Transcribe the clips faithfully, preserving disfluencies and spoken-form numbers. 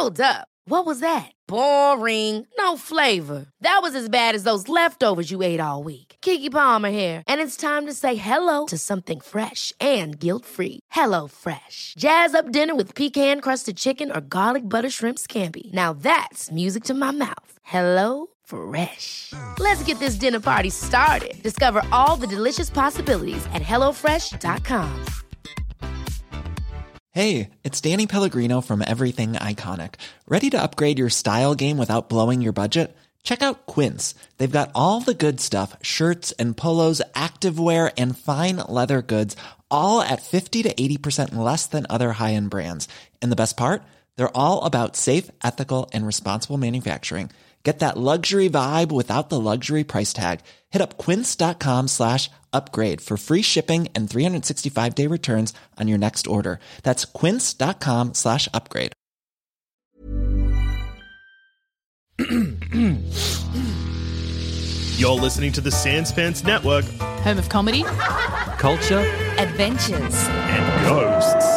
Hold up. What was that? Boring. No flavor. That was as bad as those leftovers you ate all week. Keke Palmer here. And it's time to say hello to something fresh and guilt-free. Hello Fresh. Jazz up dinner with pecan-crusted chicken or garlic butter shrimp scampi. Now that's music to my mouth. Hello Fresh. Let's get this dinner party started. Discover all the delicious possibilities at hello fresh dot com. Hey, it's Danny Pellegrino from Everything Iconic. Ready to upgrade your style game without blowing your budget? Check out Quince. They've got all the good stuff, shirts and polos, activewear, and fine leather goods, all at fifty to eighty percent less than other high-end brands. And the best part? They're all about safe, ethical, and responsible manufacturing. Get that luxury vibe without the luxury price tag. Hit up quince.com slash upgrade for free shipping and three sixty-five day returns on your next order. That's quince.com slash upgrade. You're listening to the Sanspants Network. Home of comedy, culture, adventures, and ghosts.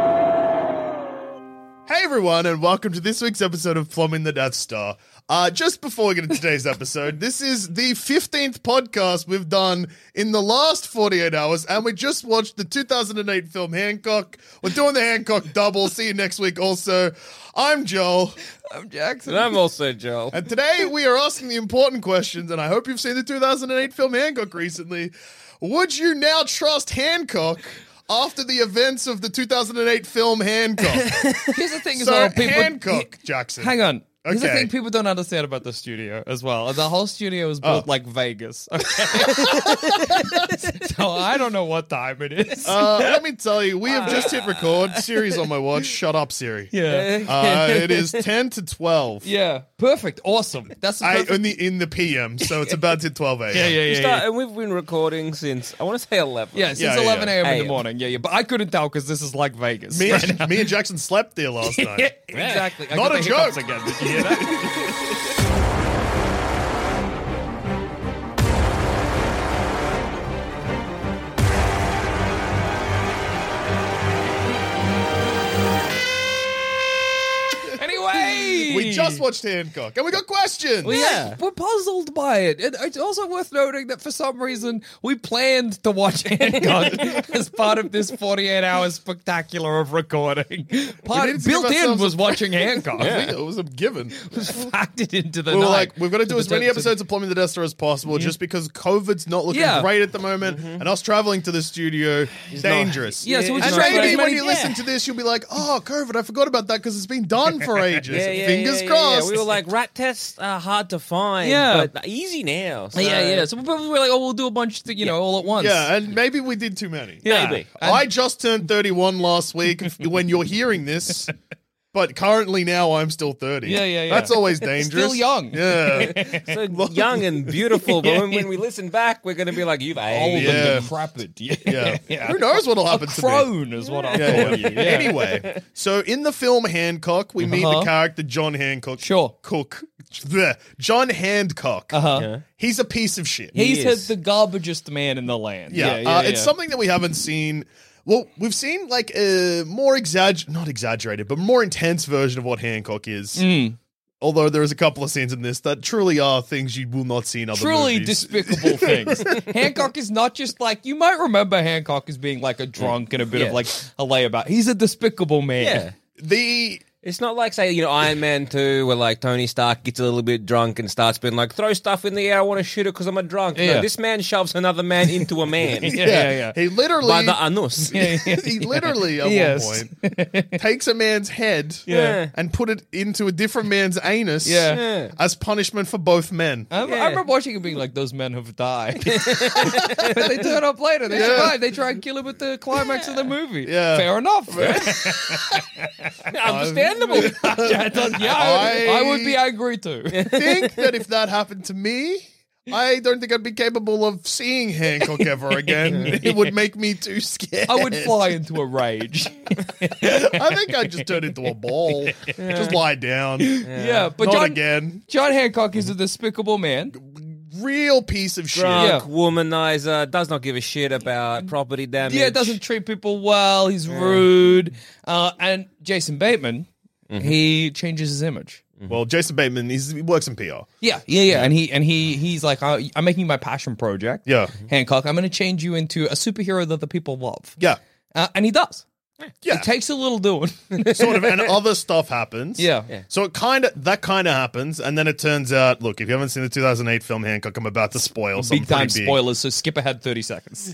Hey everyone, and welcome to this week's episode of Plumbing the Death Star. Uh, just before we get into today's episode, this is the fifteenth podcast we've done in the last forty-eight hours, and we just watched the two thousand eight film Hancock. We're doing the Hancock double. See you next week also. I'm Joel. I'm Jackson. And I'm also Joel. And today we are asking the important questions, and I hope you've seen the two thousand eight film Hancock recently. Would you now trust Hancock after the events of the two thousand eight film Hancock? Here's the thing as so, well. People, Hancock, Jackson. Hang on. Here's Okay. the thing people don't understand about the studio as well. The whole studio is built Oh. like Vegas. Okay? So I don't know what time it is. Uh, let me tell you, we have just hit record. Siri's on my watch. Shut up, Siri. yeah. Uh, it is ten to twelve. Yeah. Perfect. Awesome. That's the I, perfect. in the in the P M, so it's about to twelve a.m. yeah, yeah, We yeah. start, yeah. and we've been recording since, I want to say eleven. Yeah, since Yeah, yeah, eleven a.m. in A the M. morning. Yeah, yeah. But I couldn't tell because this is like Vegas. Me, right and, now. me and Jackson slept there last night. Exactly. I Not got a the hiccups joke. again. Did you hear that? Anyway, We just watched Hancock, and we got questions. We yeah. We're puzzled by it. And it's also worth noting that for some reason we planned to watch Hancock as part of this forty-eight hour spectacular of recording. Part, needed to built give in ourselves was a- watching Hancock. I think it was a given. It was factored into the We were night. like, we've got to do To as the- many to- episodes of Plumbing the Death Star as possible, just because COVID's not looking Yeah. great at the moment, and us traveling to the studio dangerous. Yeah, so we Yeah, And just maybe tried- when you Yeah. listen to this, you'll be like, "Oh, COVID! I forgot about that because it's been done for ages." Yeah, yeah, Fingers yeah, yeah, crossed. Yeah. We were like, rat tests are hard to find, Yeah. but easy now. So. Yeah, yeah. So we were like, oh, we'll do a bunch, to, you know, all at once. Yeah, and maybe we did too many. Maybe. I just turned thirty-one last week when you're hearing this, but currently now I'm still thirty. Yeah, yeah, yeah. That's always dangerous. Still young. Yeah. So young and beautiful, but when, when we listen back, we're going to be like, you've Old aged. Yeah. and decrepit. Yeah. Yeah. Who knows what'll happen A to me? crone is what I Yeah, call yeah. you. Yeah. Anyway, so in the film Hancock, we meet Uh-huh. the character John Hancock. Sure. Cook. Bleh. John Hancock. Uh-huh. Yeah. He's a piece of shit. He's He is. the garbagest man in the land. Yeah, yeah, uh, yeah. it's something that we haven't seen. Well, we've seen like a more exagger, not exaggerated, but more intense version of what Hancock is. Mm. Although there is a couple of scenes in this that truly are things you will not see in other Truly movies. despicable things. Hancock is not just like, you might remember Hancock as being like a drunk and a bit Yeah. of like a layabout. He's a despicable man. Yeah. The It's not like, say, you know, Iron Man two, where, like, Tony Stark gets a little bit drunk and starts being like, throw stuff in the air, I want to shoot it because I'm a drunk. Yeah. No, this man shoves another man into a man. Yeah, yeah, yeah. He literally By the anus. he literally at Yes. one point takes a man's head Yeah. and put it into a different man's anus Yeah. Yeah. as punishment for both men. I, Yeah. I remember watching it being like, those men have died. But they turn up later. They survive. They try and kill him at the climax of the movie. Yeah. Fair enough. Understandable. yeah, yeah I, I- I would be angry too. think that if that happened to me, I don't think I'd be capable of seeing Hancock ever again. It would make me too scared. I would fly into a rage. I think I'd just turn into a ball. Just lie down. Yeah, but Not John, again. John Hancock is a despicable man. Real piece of shit. Drunk, Yeah. womanizer, does not give a shit about property damage. Yeah, doesn't treat people well. He's rude. Uh, and Jason Bateman, he changes his image. Well, Jason Bateman, he's, he works in P R. Yeah, yeah, yeah, and he and he he's like, I, I'm making my passion project. Yeah. Hancock, I'm going to change you into a superhero that the people love. Yeah. Uh, and he does. Yeah. It takes a little doing. Sort of, and other stuff happens. Yeah. Yeah. So it kind of, that kind of happens, and then it turns out, look, if you haven't seen the two thousand eight film Hancock, I'm about to spoil something Big time pretty big. spoilers, so skip ahead thirty seconds.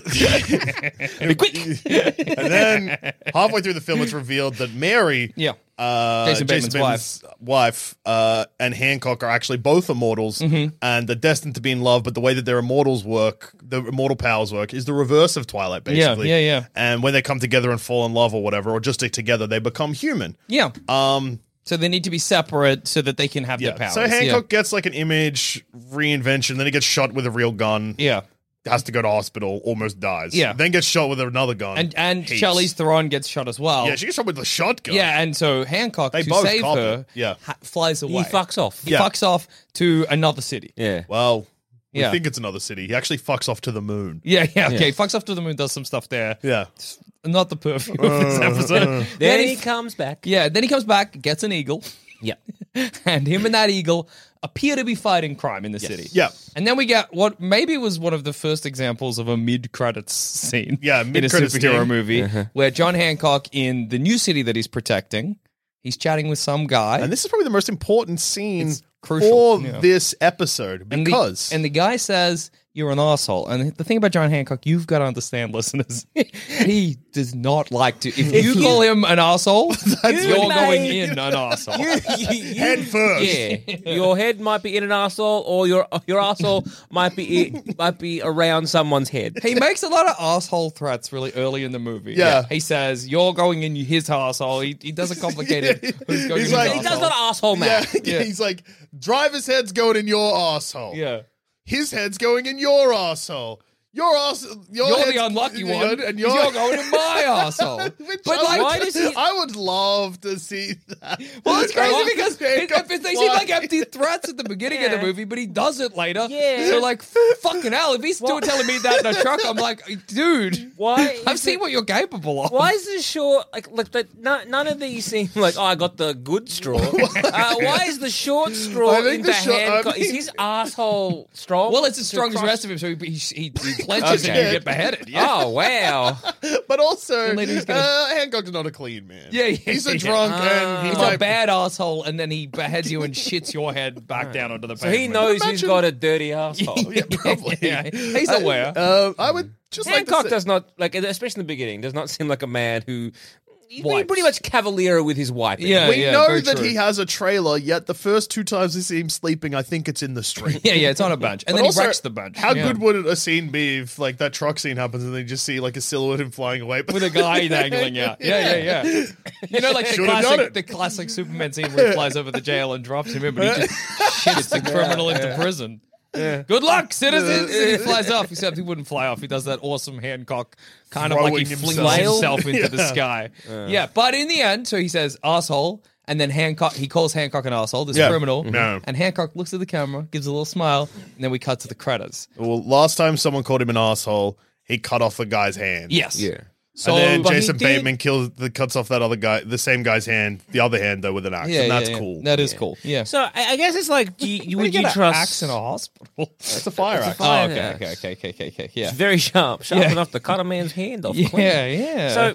Be quick. And then halfway through the film, it's revealed that Mary, Yeah. uh, Jason Bateman's Bateman's wife, uh, and Hancock are actually both immortals, Mm-hmm. and they're destined to be in love. But the way that their immortals work, the immortal powers work, is the reverse of Twilight, basically. Yeah, yeah, yeah. And when they come together and fall in love or whatever, or just stick together, they become human. Yeah. Um. So they need to be separate so that they can have Yeah. their powers. So Hancock gets like an image reinvention, then he gets shot with a real gun. Yeah. Has to go to hospital, almost dies. Yeah. Then gets shot with another gun. And and Hates. Charlize Theron gets shot as well. Yeah, she gets shot with a shotgun. Yeah, and so Hancock, They to both save cop her, it. Yeah. ha- flies away. He fucks off. He Yeah. fucks off to another city. Yeah. Well, we Yeah. think it's another city. He actually fucks off to the moon. Yeah, yeah, okay. Fucks off to the moon, does some stuff there. Yeah. Not the perfume of this episode. Then he he comes back. Yeah, then he comes back, gets an eagle, Yeah. and him and that eagle appear to be fighting crime in the city. Yeah. And then we get what maybe was one of the first examples of a mid-credits scene Yeah, in a mid-credits superhero scene. movie, where John Hancock, in the new city that he's protecting, he's chatting with some guy. And this is probably the most important scene It's crucial, for yeah. this episode And the- because and the guy says, "You're an asshole." And the thing about John Hancock, you've got to understand, listeners, he does not like to. If you call him an asshole, you're going mate. in an asshole. head first. Yeah, your head might be in an arsehole, or your your arsehole might be might be around someone's head. He makes a lot of asshole threats really early in the movie. Yeah. He says, "You're going in his asshole." He, he does a complicated who's going He's in like- his He does arsehole. not arsehole Yeah, man. Yeah. he's like, driver's head's going in your asshole. Yeah. His head's going in your asshole. Your ass, your You're head's- the unlucky one, and and you're, you're, going in my asshole. Which But I, like, would- why does he- I would love to see that. well, it's crazy Like, because it, Hancock it, they seem fly- like empty threats at the beginning of the Yeah. movie, but he does it later. Yeah. So like, f- fucking hell, if he's still telling me that in a truck, I'm like, dude, Why? I've is seen it- what you're capable of. Why is the short like look that none, none of these seem like oh I got the good straw. uh, why is the short straw I think in the the short- I Hancock? think- Is his asshole strong? Well, it's as strong to as the crush- rest of him, so he, he, he, he clenches and Okay. you get beheaded. Yeah. Oh wow! But also, later he's gonna- uh, Hancock's not a clean man. Yeah, yeah, he's a yeah. drunk and he He's might a bad asshole, and then he beheads you and shits your head back down onto the So pavement. he knows he's Imagine- got a dirty asshole. Yeah, probably. Yeah, he's aware. Uh, I would just like Hancock to say, does not like, especially in the beginning, does not seem like a man who. He's Wipes. pretty much cavalier with his wiping. Yeah. we know very that true. he has a trailer, yet the first two times we see him sleeping, I think it's in the street. Yeah, yeah, it's on a bench, and But then also, he wrecks the bench. How Yeah. good would a scene be if, like, that truck scene happens and they just see, like, a silhouette of him flying away? with a guy dangling out. Yeah, yeah, yeah. You know, like the Should've done classic, it. the classic Superman scene where he flies over the jail and drops him in, but he just shits the criminal into prison. Good luck, citizens! And he flies off, except he wouldn't fly off. He does that awesome Hancock kind of like he Throwing flings himself. himself into the sky. Yeah, but in the end, so he says asshole, and then Hancock he calls Hancock an asshole, this Yeah. criminal. No. And Hancock looks at the camera, gives a little smile, and then we cut to the credits. Well, last time someone called him an asshole, he cut off a guy's hand. Yes. Yeah. So and then but he Jason did- Bateman kills the cuts off that other guy, the same guy's hand, the other hand though with an axe, Yeah, and yeah, that's yeah. cool. That is cool. Yeah. So I, I guess it's like, do you, Where would do you get an trust? axe in a hospital? It's a fire axe. Oh, fire okay, axe. okay, okay, okay, okay, okay, yeah. It's very sharp, sharp Yeah. enough to cut a man's hand off. Yeah, clean. yeah. So,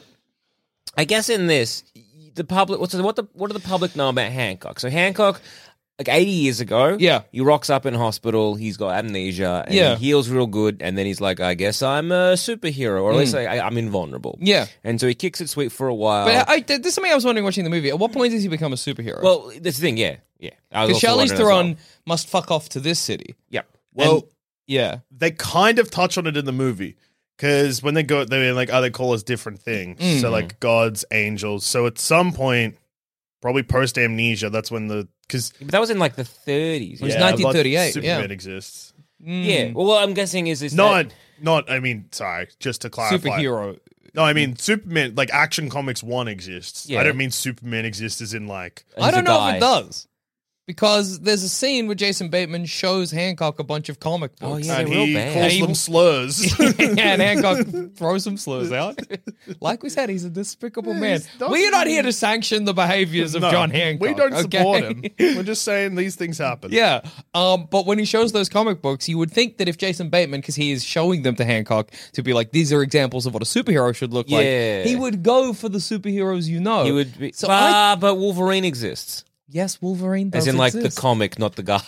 I guess in this, the public. What's the, what the what do the public know about Hancock? So Hancock, like eighty years ago, Yeah. he rocks up in hospital. He's got amnesia, and Yeah. he heals real good. And then he's like, I guess I'm a superhero, or at least I, I'm invulnerable. Mm. Yeah. And so he kicks it sweet for a while. But I, there's something I was wondering watching the movie. At what point does he become a superhero? well, that's the thing. Yeah, yeah. I was because also Charlize wondering as Theron well. must fuck off to this city. Yeah. Well, And- yeah. they kind of touch on it in the movie because when they go, they're like, oh, they call us different things. Mm. So like gods, angels. So at some point, probably post amnesia, that's when the because But that was in like the thirties. It was Yeah. nineteen thirty-eight, Superman yeah. exists. Yeah. Well, what I'm guessing is is Not, that, not. I mean, sorry, just to clarify. Superhero. No, I mean Superman. Like Action Comics One exists. Yeah. I don't mean Superman exists as in like. I he's don't a know guy. if it does. because there's a scene where Jason Bateman shows Hancock a bunch of comic books. Oh, yeah, and they're real he bad. calls And them he- slurs. Yeah, and Hancock throws some slurs out. Like we said, he's a despicable man. he's not- We are not here to sanction the behaviors of No, John Hancock. we don't okay? support him. We're just saying these things happen. Yeah, um, but when he shows those comic books, you would think that if Jason Bateman, because he is showing them to Hancock to be like, these are examples of what a superhero should look Yeah. like, he would go for the superheroes you know. He would be. So I, ah, but Wolverine exists. yes, Wolverine does As in, like, exist. the comic, not the guy.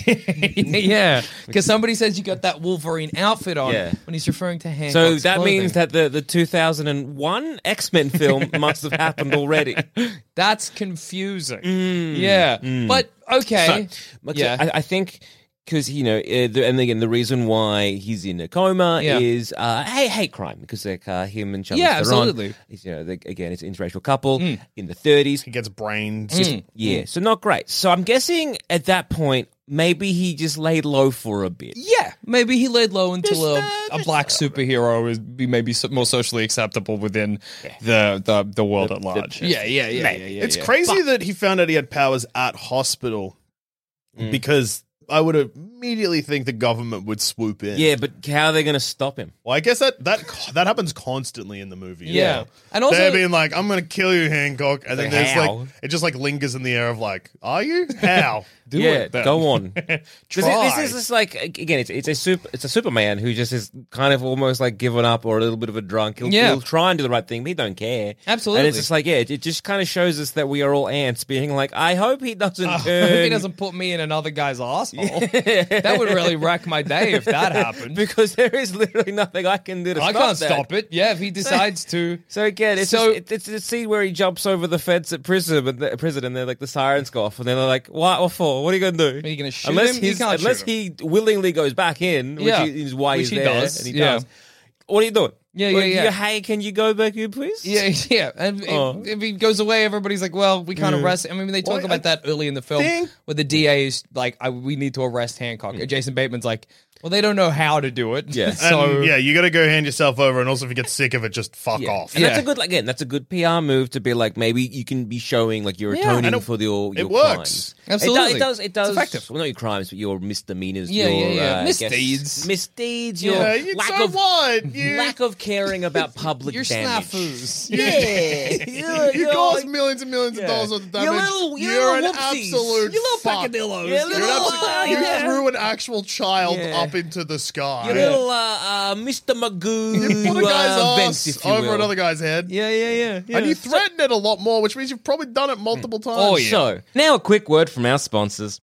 Yeah, because somebody says you got that Wolverine outfit on Yeah. when he's referring to Hancock's So that clothing. means that the, the two thousand one X-Men film must have happened already. That's confusing. Yeah, but okay. But yeah, I, I think because you know, uh, the, and again, the reason why he's in a coma Yeah. is uh, hate hate crime because like uh, him and Charlize Yeah, Theron, absolutely. is, you know, they, again, it's an interracial couple in the thirties. He gets brains. Mm. Yeah, so not great. So I'm guessing at that point, maybe he just laid low for a bit. yeah. Maybe he laid low until Just, a, uh, a just- black superhero is be maybe so- more socially acceptable within the, the the world at large. yeah, yeah, yeah, yeah, yeah. It's yeah. crazy that he found out he had powers at hospital Mm. because I would immediately think the government would swoop in. Yeah, but how are they going to stop him? Well, I guess that that that happens constantly in the movie. as Yeah. well. And also- they're being like, "I'm going to kill you, Hancock," and then Like, there's how? like it just like lingers in the air of like, "Are you? How?" Do yeah, it then. go on. Because Try. this is just like again, it's it's a super, it's a Superman who just is kind of almost like given up or a little bit of a drunk. He'll, Yeah. he'll try and do the right thing, but he don't care. Absolutely. and it's just like yeah, it, it just kind of shows us that we are all ants, being like, I hope he doesn't I turn. hope he doesn't put me in another guy's asshole. That would really wreck my day if that happened. because there is literally nothing I can do to I stop can't that. stop it. Yeah, if he decides to. So again, it's So- just, it, it's a scene where he jumps over the fence at prison, but the, prison, and they're like the sirens go off, and then they're like, "What? What for? What are you gonna do?" Are you gonna shoot unless him? You he's, can't unless shoot he willingly goes back in, which Yeah. is why Which he's he there, does, and he yeah. does. What are you doing? Yeah, Well, yeah, you- yeah. Hey, can you go back in, please? Yeah, yeah. And if- Oh. if, he goes away, everybody's like, well, we can't arrest him. I mean, they talk Well, about I that early in the film think- where the D A is like, I, we need to arrest Hancock. And Jason Bateman's like, well, they don't know how to do it. Yeah. And so, yeah, you got to go hand yourself over, and also if you get sick of it, just fuck Yeah. off. And that's Yeah. a good, again, that's a good P R move to be like, maybe you can be showing like you're Yeah, atoning and it- for your, your it works. crimes. Absolutely. It, do, it does. It does. It's effective. Well, not your crimes, but your misdemeanors. Yeah, your, yeah, yeah. Uh, I guess- Misdeeds. Misdeeds. Yeah, Your Yeah, you, lack so of what? You, lack of caring about public your damage. snafus. Yeah, yeah, you yeah, cause like- millions and millions of Yeah. dollars worth of You damage. little- you You're an little whoopsies. absolute You little fuck. peccadillos. Yeah, You're an little- absolute- uh, you yeah. threw an actual child Yeah. up into the sky. You little uh, uh, Mister Magoo. You put a guy's uh, ass vents, if you over will. another guy's head. Yeah, yeah, yeah. yeah. And you threatened it a lot more, which means you've probably done it multiple times. Oh, yeah. So, now a quick word from our sponsors.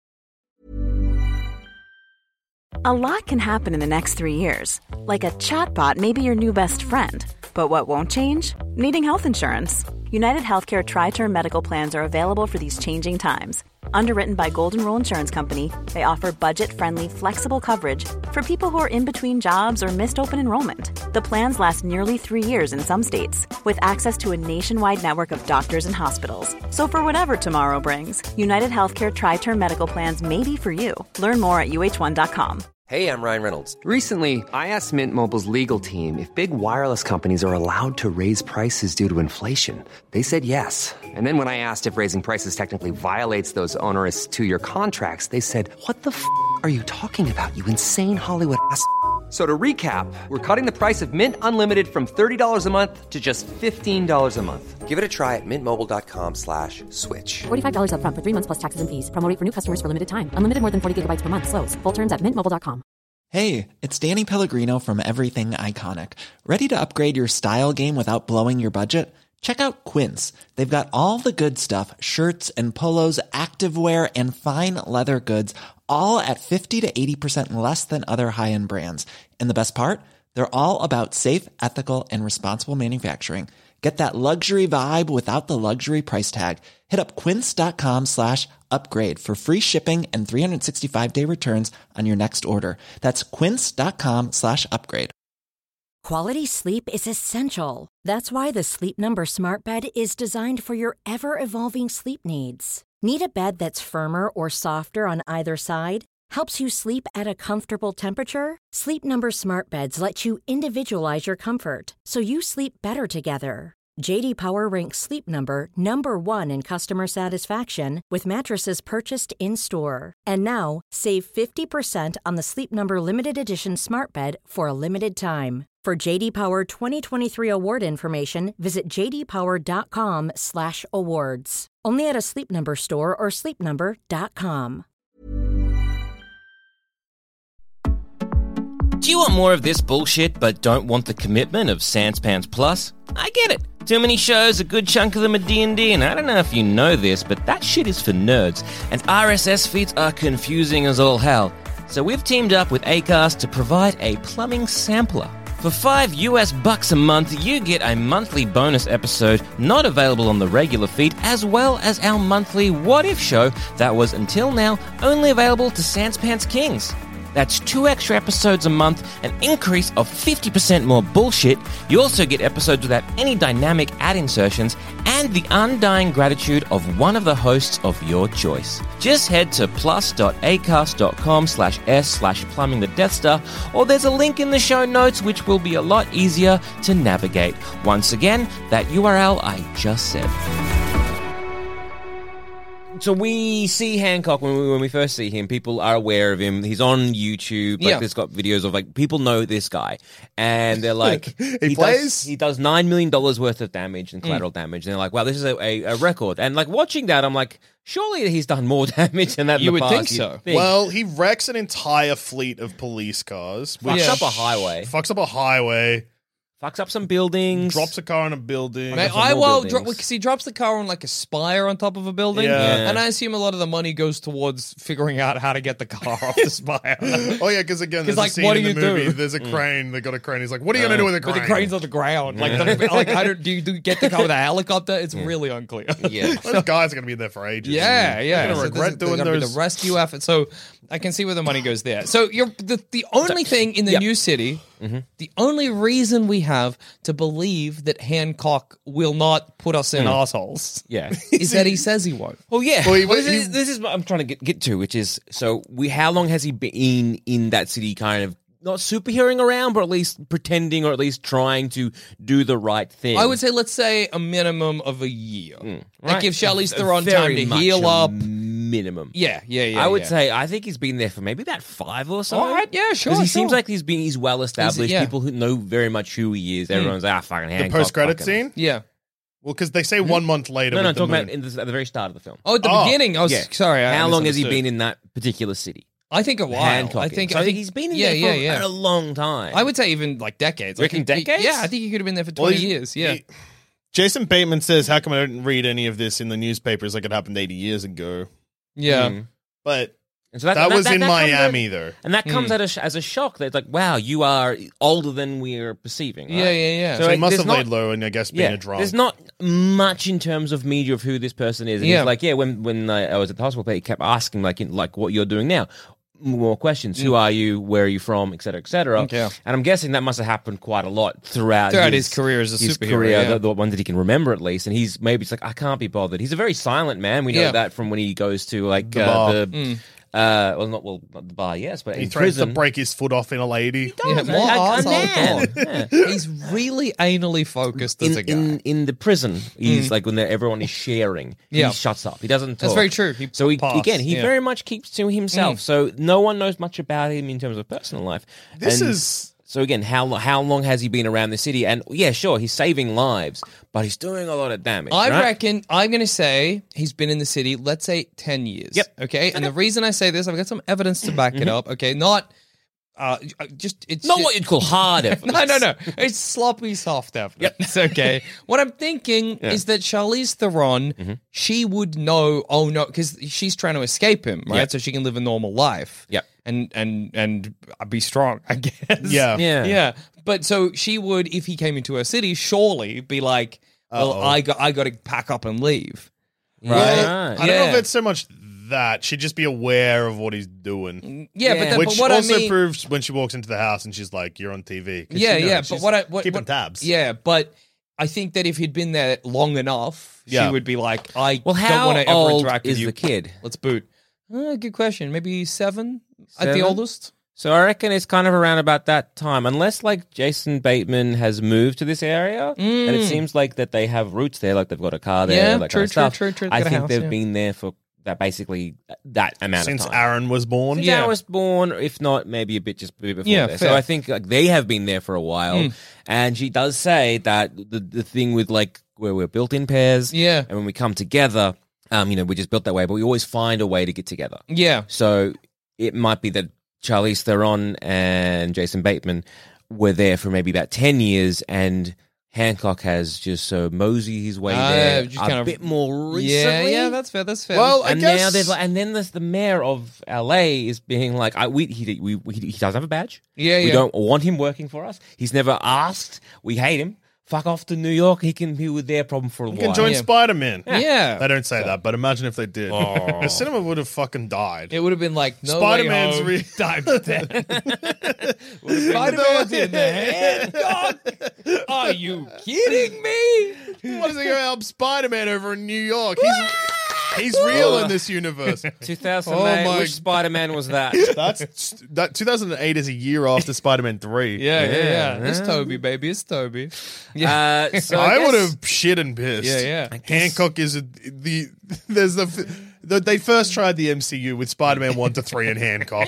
A lot can happen in the next three years. Like a chatbot may be your new best friend. But what won't change? Needing health insurance. United Healthcare Tri-Term Medical Plans are available for these changing times. Underwritten by Golden Rule Insurance Company, they offer budget-friendly, flexible coverage for people who are in between jobs or missed open enrollment. The plans last nearly three years in some states, with access to a nationwide network of doctors and hospitals. So for whatever tomorrow brings, United Healthcare Tri-Term Medical Plans may be for you. Learn more at U H one dot com. Hey, I'm Ryan Reynolds. Recently, I asked Mint Mobile's legal team if big wireless companies are allowed to raise prices due to inflation. They said yes. And then when I asked if raising prices technically violates those onerous two-year contracts, they said, what the f*** are you talking about, you insane Hollywood ass f- So to recap, we're cutting the price of Mint Unlimited from thirty dollars a month to just fifteen dollars a month. Give it a try at mintmobile.com slash switch. forty-five dollars up front for three months plus taxes and fees. Promo rate for new customers for limited time. Unlimited more than forty gigabytes per month. Slows full terms at mint mobile dot com. Hey, it's Danny Pellegrino from Everything Iconic. Ready to upgrade your style game without blowing your budget? Check out Quince. They've got all the good stuff, shirts and polos, activewear, and fine leather goods, all at fifty to eighty percent less than other high-end brands. And the best part? They're all about safe, ethical, and responsible manufacturing. Get that luxury vibe without the luxury price tag. Hit up quince.com slash upgrade for free shipping and three sixty-five day returns on your next order. That's quince.com slash upgrade. Quality sleep is essential. That's why the Sleep Number Smart Bed is designed for your ever-evolving sleep needs. Need a bed that's firmer or softer on either side? Helps you sleep at a comfortable temperature? Sleep Number Smart Beds let you individualize your comfort so you sleep better together. J D Power ranks Sleep Number number one in customer satisfaction with mattresses purchased in-store. And now, save fifty percent on the Sleep Number Limited Edition Smart Bed for a limited time. For J D Power twenty twenty-three award information, visit j d power dot com slash awards. Only at a Sleep Number store or sleep number dot com. Do you want more of this bullshit but don't want the commitment of Sanspants Plus? I get it. Too many shows, a good chunk of them are D and D, and I don't know if you know this, but that shit is for nerds, and R S S feeds are confusing as all hell. So we've teamed up with Acast to provide a plumbing sampler. For five U S bucks a month, you get a monthly bonus episode not available on the regular feed, as well as our monthly What If show that was, until now, only available to Sanspants Kings. That's two extra episodes a month, an increase of fifty percent more bullshit. You also get episodes without any dynamic ad insertions, and the undying gratitude of one of the hosts of your choice. Just head to plus.acast.com slash s slash plumbing the Death Star, or there's a link in the show notes which will be a lot easier to navigate. Once again, that U R L I just said. So we see Hancock when we when we first see him. People are aware of him. He's on YouTube. Like, Yeah. there's got videos of like people know this guy, and they're like, He plays? Does, he does nine million dollars worth of damage and collateral damage. And they're like, wow, this is a, a, a record. And like watching that, I'm like, surely he's done more damage than that. In You the would past. think You'd so. think. Well, he wrecks an entire fleet of police cars. fucks Which up a highway, fucks up a highway, fucks up some buildings, drops a car on a building. Mate, some I more well, buildings. because he drops the car on like a spire on top of a building, Yeah. and I assume a lot of the money goes towards figuring out how to get the car off the spire. Oh yeah, because again, there's 'Cause, a like, scene what in do the you movie. do? There's a crane. They got a crane. He's like, "What are you gonna do with a But crane?" the crane's on the ground. Like, the, like I don't. Do you, do you get the car with a helicopter? It's really unclear. yeah. Those guys are gonna be there for ages. Yeah, yeah. They're gonna So regret this is- doing they're gonna be those. the rescue effort. So I can see where the money goes there. So you're the the only thing in the yeah. new city. The only reason we have to believe that Hancock will not put us in assholes Yeah. is that he says he won't. Well, yeah. Well, he- Well, this, he- is, this is what I'm trying to get, get to, which is so we. How long has he been in that city? Kind of not superheroing around, but at least pretending, or at least trying to do the right thing. I would say, let's say, a minimum of a year. Like, Right? give Charlize A- Theron very time to much heal a up. Minimum. Yeah, yeah, yeah. I would yeah. say I think he's been there for maybe about five or so. All right, yeah, sure, Because he sure. seems like he's been he's well established. yeah. People who know very much who he is. Everyone's ah fucking The Hancock. post-credit fucking- scene. Yeah. Well, because they say one month later. No, no, I'm with the talking moon. about in the, at the very start of the film. Oh, at the Oh, beginning. I was Yeah. sorry. I How long has he misunderstood. been in that particular city? I think a while. Hancock. I is. think. So I think he's been in yeah, there for yeah, yeah. a long time. I would say even like decades. You I reckon think he- decades? Yeah, I think he could have been there for Well, twenty he's- years. Yeah. he- Jason Bateman says, "How come I didn't read any of this in the newspapers like it happened eighty years ago?" yeah. Mm. But And so that, was in comes Miami, as- though. And that comes Hmm. at a sh- as a shock. That it's like, wow, you are older than we're perceiving. Right? Yeah, yeah, yeah. So he like, must there's have not- laid low, and I guess being Yeah, a drunk. there's not much in terms of media of who this person is. And Yeah. he's like, yeah, when when I, I was at the hospital, he kept asking like, in, like what you're doing now. More questions. Who are you? Where are you from? Et cetera, et cetera. Okay. And I'm guessing that must have happened quite a lot throughout Throughout his career as a his superhero, career, yeah. the, the one that he can remember at least. And he's maybe it's like I can't be bothered. He's a very silent man. We know Yeah. that from when he goes to like The uh, bar. the uh, well, not well, not the bar, yes, but he in threatens prison. to break his foot off in a lady. Yeah, does, what a- a arsehole man. God. Yeah. He's really anally focused as in, a guy. in in the prison, he's like when they're- everyone is sharing, Yeah. he shuts up. He doesn't talk. That's very true. He so he, passed, again, he yeah. very much keeps to himself. So no one knows much about him in terms of personal life. This And is- so again, how lo- how long has he been around the city? And yeah, sure, he's saving lives, but he's doing a lot of damage. I right? reckon I'm going to say he's been in the city, let's say ten years. Yep. Okay. And the reason I say this, I've got some evidence to back it up. Okay. Not uh, just, it's Not ju- what you'd call hard evidence. No, no, no. It's sloppy, soft evidence. Okay. What I'm thinking is that Charlize Theron, Mm-hmm. she would know, oh no, because she's trying to escape him, right? Yep. So she can live a normal life. Yep. And and and be strong, I guess. Yeah. Yeah. Yeah. But so she would, if he came into her city, surely be like, well, Uh-oh. I got I got to pack up and leave. Yeah. Right? I don't know Yeah. if it's so much that. She'd just be aware of what he's doing. Yeah, Yeah. but, then, Which but what also I mean, proves when she walks into the house and she's like, "You're on T V." 'Cause yeah, she knows. yeah. But She's what I what, keeping what- tabs. Yeah, but I think that if he'd been there long enough, Yeah. she would be like, I Well, don't how want to ever old interact with is you. the kid? Let's boot. Uh, good question. Maybe seven, at the Seven? oldest. So I reckon it's kind of around about that time, unless like Jason Bateman has moved to this area, Mm. and it seems like that they have roots there, like they've got a car there, Yeah, that true, kind of true, stuff. true, true. I Got a think house, they've yeah. been there for that basically that amount Since of time. Aaron was born. Since Yeah. Aaron was born, if not maybe a bit just a bit before Yeah, there. fair. So I think like they have been there for a while, Mm. and she does say that the the thing with like where we're built in pairs, Yeah. and when we come together, um, you know, we're just built that way, but we always find a way to get together. Yeah. So it might be that Charlize Theron and Jason Bateman were there for maybe about ten years, and Hancock has just so mosey his way Ah, there just a kind of- bit more Yeah, recently. yeah, that's fair. That's fair. Well, I and guess now there's like, and then there's the mayor of L A is being like, I, we, he, we, we, he doesn't have a badge. Yeah, we yeah. don't want him working for us. He's never asked. We hate him. Fuck off to New York. He can be with their problem for a you while. can join Yeah. Spider-Man. yeah. They don't say that, but imagine if they did. The cinema would have fucking died. It would have been like no Spider-Man's way home, re- time to death. Spider-Man's in the Hancock. Are you kidding me? What does he go help Spider-Man over in New York? He's he's real in this universe. two thousand Oh eight. my- Which Spider-Man was that? That's that. two thousand eight is a year after Spider-Man three. Yeah, yeah, yeah. Yeah. It's Toby, baby. It's Toby. Yeah. Uh, so I, guess- would have shit and pissed. Yeah, yeah. Hancock is a, the there's the, the they first tried the M C U with Spider-Man one to three and Hancock.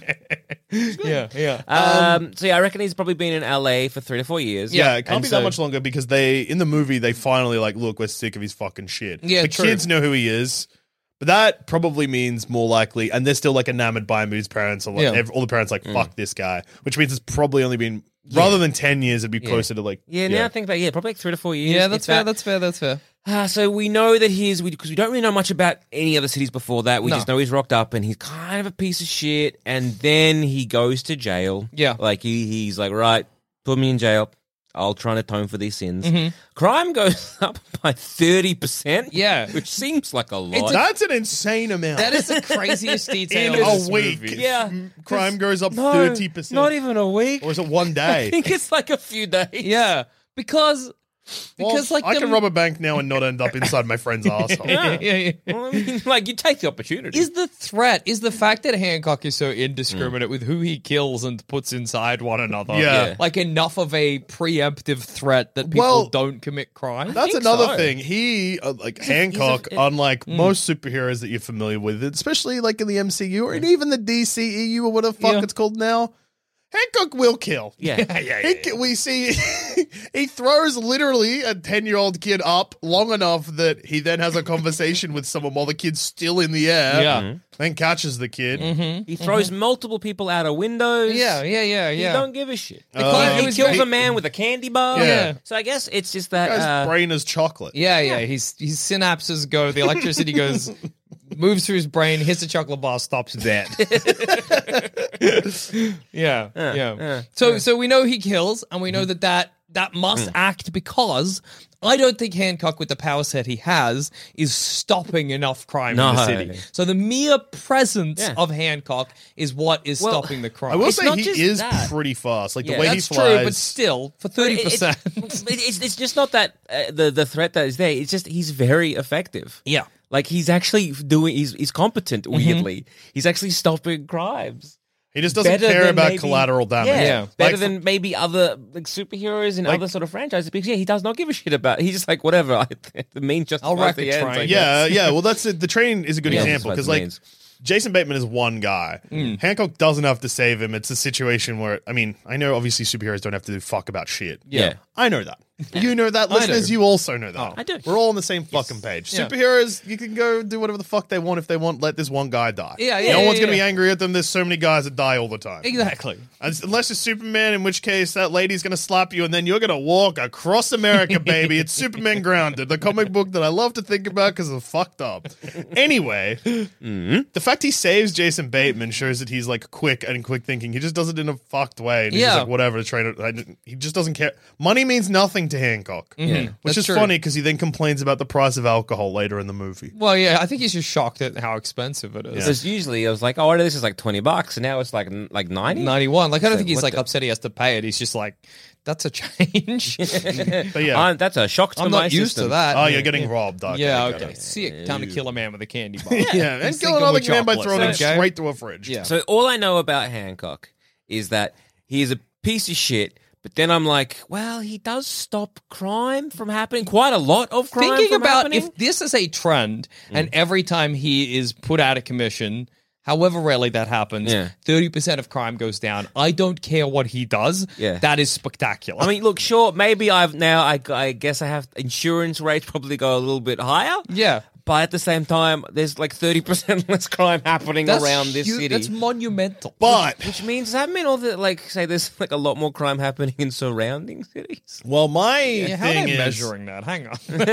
yeah, yeah. Um, so yeah, I reckon he's probably been in L A for three to four years. Yeah, it can't And be so- that much longer because they in the movie they finally like look, we're sick of his fucking shit. Yeah, the true. kids know who he is. But that probably means more likely, and they're still like enamored by him. His parents are like, Yeah. ev- all the parents like, fuck this guy, which means it's probably only been rather than ten years, it'd be closer to like Yeah, now I think about yeah, probably like three to four years. Yeah, that's if fair. that. That's fair. That's fair. Uh, so we know that he's because we, don't really know much about any other cities before that. We No. just know he's rocked up and he's kind of a piece of shit. And then he goes to jail. Yeah. like he, he's like, right, put me in jail. I'll try and atone for these sins. Mm-hmm. Crime goes up by thirty percent. Yeah. which seems like a lot. It's a- that's an insane amount. That is the craziest detail in of a this week. movie. yeah, Crime goes up No, thirty percent. Not even a week. Or is it one I day? think it's like a few days. Yeah, because because Well, like I the- can rob a bank now and not end up inside my friend's asshole. yeah, yeah, yeah. Well, I mean, like you take the opportunity. Is the threat is the fact that Hancock is so indiscriminate with who he kills and puts inside one another? Yeah. Yeah. like enough of a preemptive threat that people Well, don't commit crime. That's think another so. thing. He, uh, like He's a- Hancock, he's a- unlike most superheroes that you're familiar with, especially like in the M C U or even the D C E U or whatever the fuck Yeah. it's called now, Hancock will kill. Yeah. yeah, yeah, He, ca- we see he throws literally a ten-year-old kid up long enough that he then has a conversation with someone while the kid's still in the air. Yeah. Mhm. Then catches the kid. He throws multiple people out of windows. yeah, yeah, yeah, He yeah. don't give a shit. Uh, he it was kills very- a man with a candy bar. Yeah. So I guess it's just that. Guy's Uh, brain is chocolate. Yeah, yeah. His his synapses go. The electricity goes, moves through his brain, hits a chocolate bar, stops dead. yeah, yeah. So so we know he kills, and we know that that that must act because I don't think Hancock, with the power set he has, is stopping enough crime in the No. city. So the mere presence Yeah. of Hancock is what is Well, stopping the crime. I will It's say not he just is that. pretty fast. Like Yeah. the way That's he flies. true, but still, for thirty It- it- percent. it's, it's just not that uh, the the threat that is there. It's just he's very effective. Yeah. Like he's actually doing. He's he's competent. Weirdly, he's actually stopping crimes. He just doesn't Better care than about maybe- collateral damage. Yeah, Yeah. better Like, than maybe other like superheroes in Like- other sort of franchises. Because yeah, he does not give a shit about. He's just like whatever. I, the mean just I'll rack the a ends, train. I Yeah, guess. yeah. Well, that's it. The train is a good Yeah, example that's because, what it like, means. Jason Bateman is one guy. Mm. Hancock doesn't have to save him. It's a situation where, I mean, I know obviously superheroes don't have to do fuck about shit. Yeah. I know that. You know that. I Listeners, do. you also know that. Oh. I do. We're all on the same fucking page. Yeah. Superheroes, you can go do whatever the fuck they want if they want. Let this one guy die. Yeah, yeah, No yeah, one's going to yeah. be angry at them. There's so many guys that die all the time. Exactly. As- Unless it's Superman, in which case that lady's going to slap you and then you're going to walk across America, baby. It's Superman Grounded, the comic book that I love to think about because it's fucked up. Anyway, the fact he saves Jason Bateman shows that he's like quick and quick thinking. He just does it in a fucked way. And he's Yeah. just like, whatever, train it. He just doesn't care. Money means nothing to Hancock. Yeah. Which That's is true. funny because he then complains about the price of alcohol later in the movie. Well, yeah, I think he's just shocked at how expensive it is. Because usually I was like, oh, this is like twenty bucks, and now it's like like ninety. ninety-one. Like, I don't So think he's what like the- upset he has to pay it. He's just like, that's a change. But yeah. Uh, that's a shock to I'm my not used system. to that. Oh, you're getting robbed. Okay, Yeah, got okay. it. Sick. Time to kill a man with a candy bar. Yeah, and He's kill thinking another with man by chocolate, throwing him okay? straight to a fridge. Yeah. So all I know about Hancock is that he is a piece of shit. But then I'm like, well, he does stop crime from happening. Quite a lot of crime Thinking from about happening. if this is a trend, and every time he is put out of commission, however rarely that happens, Yeah. thirty percent of crime goes down. I don't care what he does. Yeah. That is spectacular. I mean, look, sure, maybe I've now, I, I guess I have insurance rates probably go a little bit higher. yeah. But at the same time, there's like thirty percent less crime happening That's around this huge. city. That's monumental. But Which means, does that mean all the, like, say there's like a lot more crime happening in surrounding cities? well, my Yeah, how are thing they is, measuring that? Hang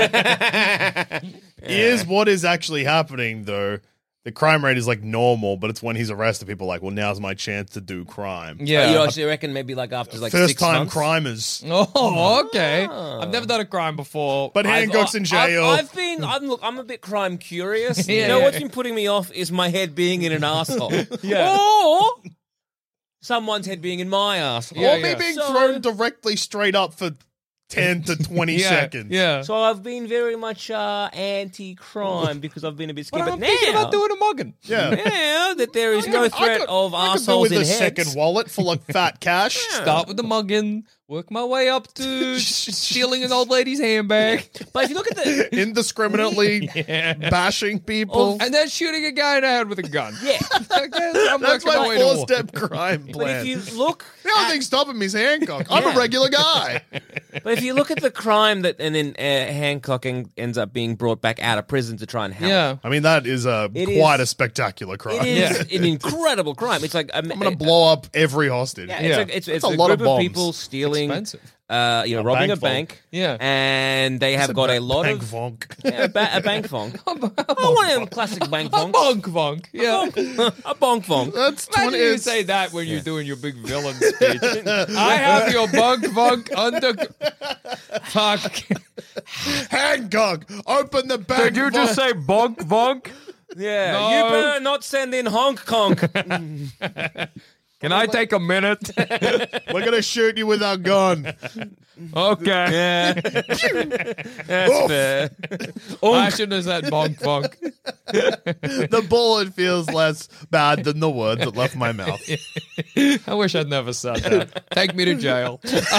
on. is what is actually happening though. The crime rate is like normal, but it's when he's arrested, people are like, well, now's my chance to do crime. Yeah. You actually reckon maybe like after like First six time months? crimers. Oh, okay. I've never done a crime before. But I've- Hancock's in I've- jail. I've, been. I'm, look, I'm a bit crime curious. Yeah. You know what's been putting me off is my head being in an asshole. Yeah. Or someone's head being in my asshole. Yeah, or me yeah. being So- thrown directly straight up for ten to twenty yeah, seconds. Yeah. So I've been very much uh, anti-crime because I've been a bit but scared. I'm But thinking now, about doing a mugging. Yeah. now that there is I no could- I threat could- of I could do assholes with in a heads. second wallet full of fat cash. Start with the mugging, work my way up to stealing an old lady's handbag, But if you look at the Indiscriminately bashing people. and then shooting a guy in the head with a gun. yeah, I guess I'm That's working my my way to war. four-step crime but plan. if you look, The only thing stopping me is Hancock. I'm Yeah. a regular guy. but if you look at the crime that, and then uh, Hancock en- ends up being brought back out of prison to try and help. Yeah. I mean, that is a It quite is- a spectacular crime. It is Yeah. an incredible crime. It's like I'm going to blow up every hostage. Yeah, Yeah. it's, like, it's, it's a a, lot group of of, bombs. people stealing, Expensive. uh, you know, A robbing bank a bank. vault. Yeah. And they have got a lot Bank of vonk. yeah, a, ba- a bank vonk. Oh, one of them classic bank A vonks. bonk vonk. Yeah. A bonk vonk. That's Imagine twenty. you it's- say that when you're doing your big villain speech. I have your bonk vonk under. Fuck. Hancock, open the bank. vault. say bonk vonk? Yeah, No. you better not send in honk conk. Can I take a minute? We're going to shoot you with our gun. Okay. Yeah, that's fair. I shouldn't have said bonk vonk. The bullet feels less bad than the words that left my mouth. I wish I'd never said that. Take me to jail.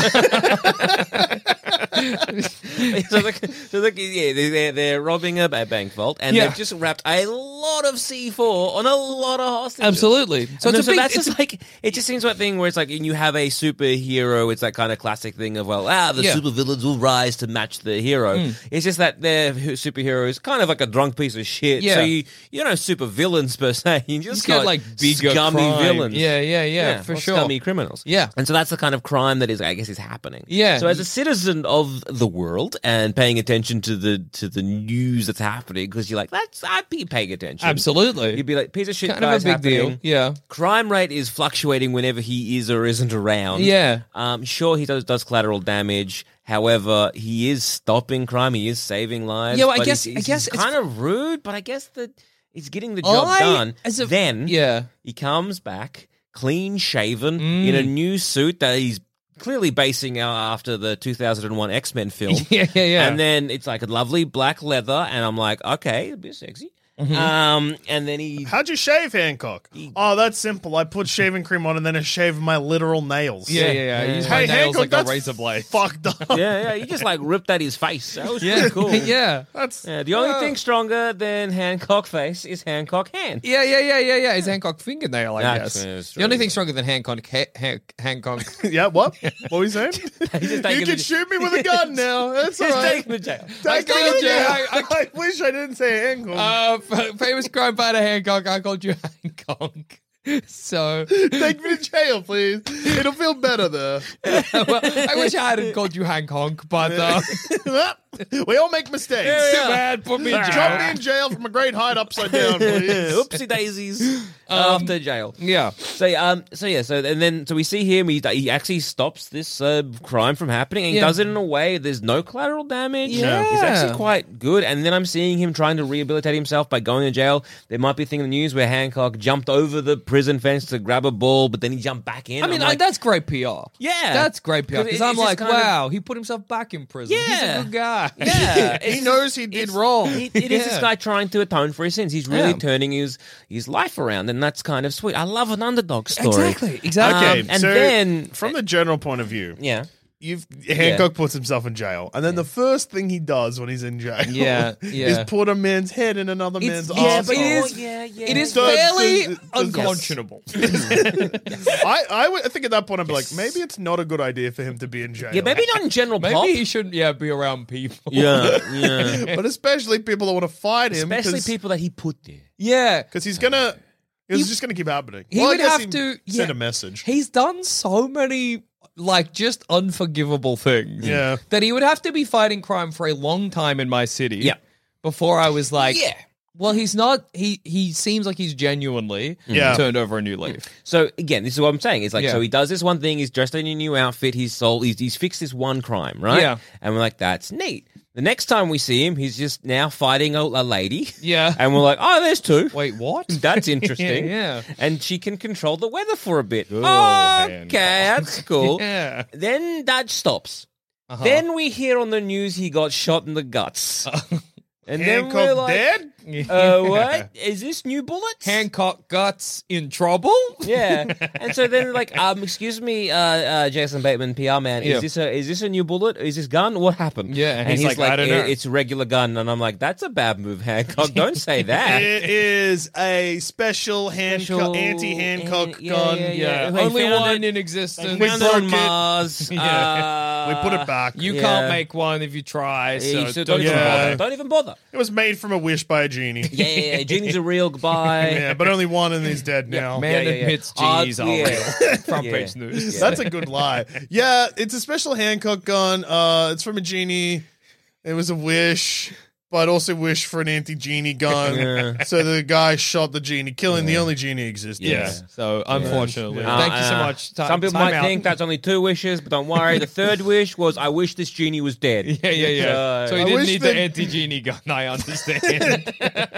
so, like, so like, yeah, they're, they're robbing a a bank vault, and Yeah. they've just wrapped a lot of C four on a lot of hostages. Absolutely. So So, it's a so big. that's it's just like it just seems like a thing where it's like you have a superhero. It's that kind of classic thing of well, ah, the Yeah. supervillains will rise to match the hero. It's just that their hu- superhero is kind of like a drunk piece of shit. Yeah. So you you don't have supervillains per se. You just Just get got like bigger scummy crime. villains. Yeah, yeah, yeah, for or sure. Scummy criminals. Yeah. And so that's the kind of crime that is, I guess, is happening. Yeah. So as a citizen of the world and paying attention to the to the news that's happening, because you're like, that's I'd be paying attention. Absolutely. You'd be like, piece of shit, kind of a guys big happening. deal. Yeah. Crime rate is fluctuating whenever he is or isn't around. Yeah. Um, sure, he does, does collateral damage. However, he is stopping crime. He is saving lives. Yeah, well, I but guess- he's, I he's guess it's- kind of rude, but I guess that he's getting the job I- done. as a- then Yeah. he comes back clean shaven Mm. in a new suit that he's clearly basing out after the two thousand one X-Men film. Yeah, yeah, yeah. And then it's like a lovely black leather, and I'm like, okay, a bit sexy. Mm-hmm. Um, and then he How'd you shave, Hancock? Oh, that's simple. I put shaving cream on and then I shave my literal nails. Yeah, yeah, yeah. I use my Hey, nails Hancock, like a that's razor blade. fucked up. yeah, yeah, he just like ripped at his face. That was Yeah, pretty cool. yeah. That's Yeah, the only Uh, thing stronger than Hancock face is Hancock hand. Yeah, yeah, yeah, yeah, yeah. His Hancock fingernail, I That's- guess. that's The only true. thing stronger than Hancock, ha- ha- Hancock. yeah. What? What were you saying? He's just You taking can the- shoot me with a gun now. That's all He's right. taking the jail. Take I me to told you, jail. I- I- I wish I didn't say Hancock. uh, f- famous crime fighter Hancock. I called you Hancock. So, Take me to jail, please. It'll feel better there. well, I wish I hadn't called you Hancock, but uh, we all make mistakes. too bad. Put me in Drop jail. me in jail from a great height upside down, please. Oopsie daisies. After jail. Yeah. So um, so yeah, so and then so we see him. He he actually stops this uh, crime from happening, and he Yeah. does it in a way there's no collateral damage. Yeah. It's actually quite good. And then I'm seeing him trying to rehabilitate himself by going to jail. There might be a thing in the news where Hancock jumped over the prison fence to grab a ball, but then he jumped back in. I mean, I'm like, that's great P R. Yeah. That's great P R. 'Cause Because it- I'm it's just like, kind of- wow, he put himself back in prison. He's Yeah. a good guy. guy. Yeah, He it's- knows he did it's- wrong. It, it is this Yeah. guy trying to atone for his sins. He's really Yeah. turning his his life around, and that's kind of sweet. I love an underdog story. Exactly, exactly. Okay, Um, and so then from the general point of view, yeah, you've Hancock puts himself in jail, and then the first thing he does when he's in jail, Yeah, yeah. is put a man's head in another man's It's- yeah, ass. but it Oh, is, yeah, yeah. it is Does- fairly does- does- unconscionable. I, I, would- I think at that point I'd be like, maybe it's not a good idea for him to be in jail. yeah, maybe not in general Maybe pop. he shouldn't, yeah, be around people. Yeah, yeah. but especially people that want to fight him, Especially people that he put there. Yeah. because he's gonna, it's He- just gonna keep happening. he Well, I would guess have he to- send yeah. a message. He's done so many, like, just unforgivable things. Yeah. That he would have to be fighting crime for a long time in my city. Yeah. Before I was like, Yeah. well, he's not, he he seems like he's genuinely Yeah. turned over a new leaf. So again, this is what I'm saying. It's like, Yeah. so he does this one thing. He's dressed in a new outfit. He's sold. He's, he's fixed this one crime, right? Yeah. And we're like, that's neat. The next time we see him, he's just now fighting a, a lady. Yeah. And we're like, oh, there's two. Wait, what? That's interesting. Yeah, yeah. And she can control the weather for a bit. man. okay, that's cool. Yeah. Then that stops. Uh-huh. Then we hear on the news he got shot in the guts. And then we're Hancock like, dead? uh, what? Is this new bullets? Hancock guts in trouble? Yeah, and so then like, um, excuse me, uh, uh, Jason Bateman, P R man, Yeah. is this a is this a new bullet? Is this gun? What happened? Yeah, and he's like, I don't "I- know." It's a regular gun, and I'm like, that's a bad move, Hancock. Don't say that. It is a special, Hancock, Special- anti-Hancock yeah, gun. yeah, Yeah, They only found one it- in existence. We found it on broke it. Mars. Yeah. We Uh, put it back. You Yeah. can't make one if you try, so yeah, so don't don't, even Yeah. bother. Don't even bother. It was made from a wish by a genie. Yeah, yeah, yeah. Genie's a real goodbye. Yeah, but only one and he's dead now. Man Yeah, yeah, yeah. admits Uh, genies are yeah. real. Front Yeah. page news. That's a good lie. Yeah, it's a special Hancock gun. Uh, it's from a genie. It was a wish, but also wish for an anti-genie gun. Yeah. So the guy shot the genie, killing the only genie existing. Yeah. So unfortunately, Uh, thank you so uh, much. Ti- Some people time might out. think that's only two wishes, but don't worry. The third wish was, I wish this genie was dead. Yeah, yeah, yeah. So- So he I didn't wish need that- the anti-genie gun. I understand.